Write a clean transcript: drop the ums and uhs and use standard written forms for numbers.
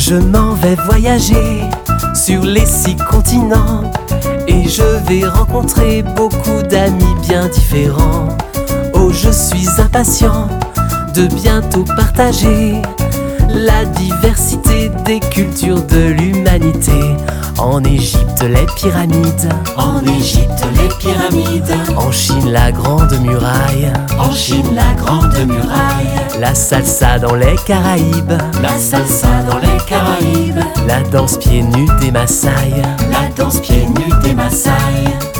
Je m'en vais voyager sur les 6 continents et je vais rencontrer beaucoup d'amis bien différents. Oh, je suis impatient de bientôt partager la diversité des cultures de l'humanité. En Égypte, les pyramides. En Égypte, les pyramides. En Chine, la grande muraille. En Chine, la grande muraille. La salsa dans les Caraïbes. La salsa dans les Caraïbes. La danse pieds nus des Maasai. La danse pieds nus des Maasai.